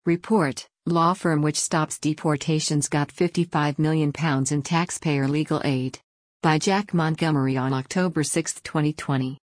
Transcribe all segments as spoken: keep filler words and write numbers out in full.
Report: Law firm which stops deportations got fifty-five million pounds in taxpayer legal aid. By Jack Montgomery on October sixth, twenty twenty.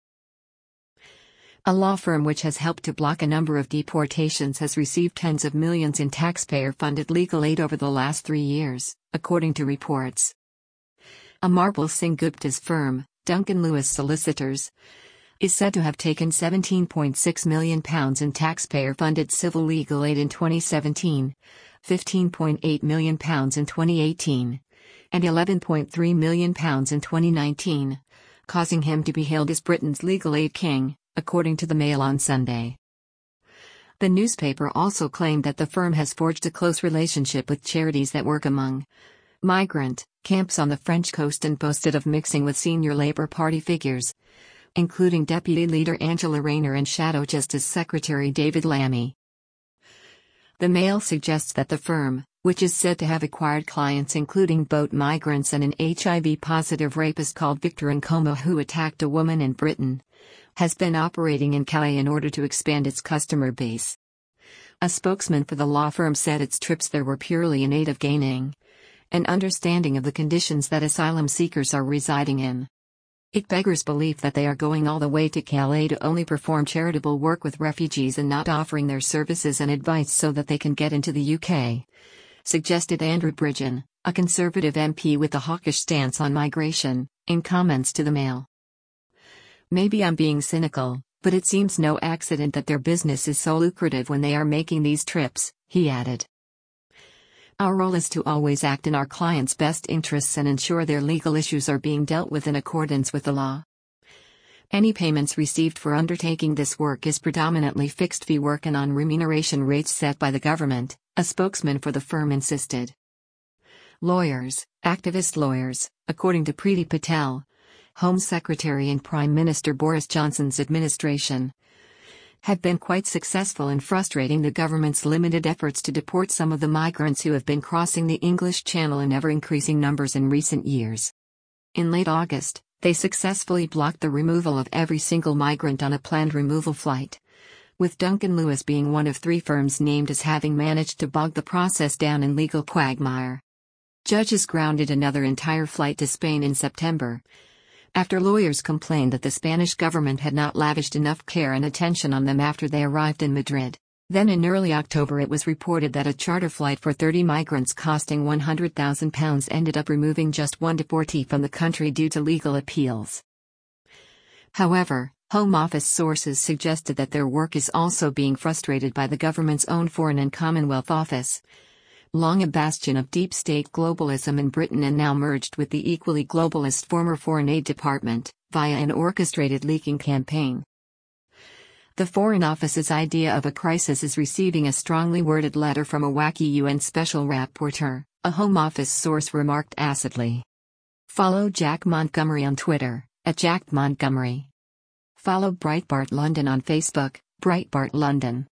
A law firm which has helped to block a number of deportations has received tens of millions in taxpayer-funded legal aid over the last three years, according to reports. Amarbal Singh Gupta's firm, Duncan Lewis Solicitors, is said to have taken seventeen point six million pounds in taxpayer-funded civil legal aid in twenty seventeen, fifteen point eight million pounds in twenty eighteen, and eleven point three million pounds in twenty nineteen, causing him to be hailed as Britain's legal aid king, according to the Mail on Sunday. The newspaper also claimed that the firm has forged a close relationship with charities that work among migrant camps on the French coast and boasted of mixing with senior Labour Party figures, including Deputy Leader Angela Rayner and Shadow Justice Secretary David Lammy. The Mail suggests that the firm, which is said to have acquired clients including boat migrants and an H I V-positive rapist called Victor Nkomo who attacked a woman in Britain, has been operating in Calais in order to expand its customer base. A spokesman for the law firm said its trips there were purely in aid of gaining an understanding of the conditions that asylum seekers are residing in. It beggars belief that they are going all the way to Calais to only perform charitable work with refugees and not offering their services and advice so that they can get into the U K, suggested Andrew Bridgen, a Conservative M P with a hawkish stance on migration, in comments to the Mail. Maybe I'm being cynical, but it seems no accident that their business is so lucrative when they are making these trips, he added. Our role is to always act in our clients' best interests and ensure their legal issues are being dealt with in accordance with the law. Any payments received for undertaking this work is predominantly fixed fee work and on remuneration rates set by the government, a spokesman for the firm insisted. Lawyers, activist lawyers, according to Priti Patel, Home Secretary in Prime Minister Boris Johnson's administration, have been quite successful in frustrating the government's limited efforts to deport some of the migrants who have been crossing the English Channel in ever-increasing numbers in recent years. In late August, they successfully blocked the removal of every single migrant on a planned removal flight, with Duncan Lewis being one of three firms named as having managed to bog the process down in legal quagmire. Judges grounded another entire flight to Spain in September, after lawyers complained that the Spanish government had not lavished enough care and attention on them after they arrived in Madrid. Then in early October it was reported that a charter flight for thirty migrants costing one hundred thousand pounds ended up removing just one deportee from the country due to legal appeals. However, Home Office sources suggested that their work is also being frustrated by the government's own Foreign and Commonwealth Office, long a bastion of deep state globalism in Britain and now merged with the equally globalist former Foreign Aid Department, via an orchestrated leaking campaign. The Foreign Office's idea of a crisis is receiving a strongly worded letter from a wacky U N Special Rapporteur, a Home Office source remarked acidly. Follow Jack Montgomery on Twitter, at Jack Montgomery. Follow Breitbart London on Facebook, Breitbart London.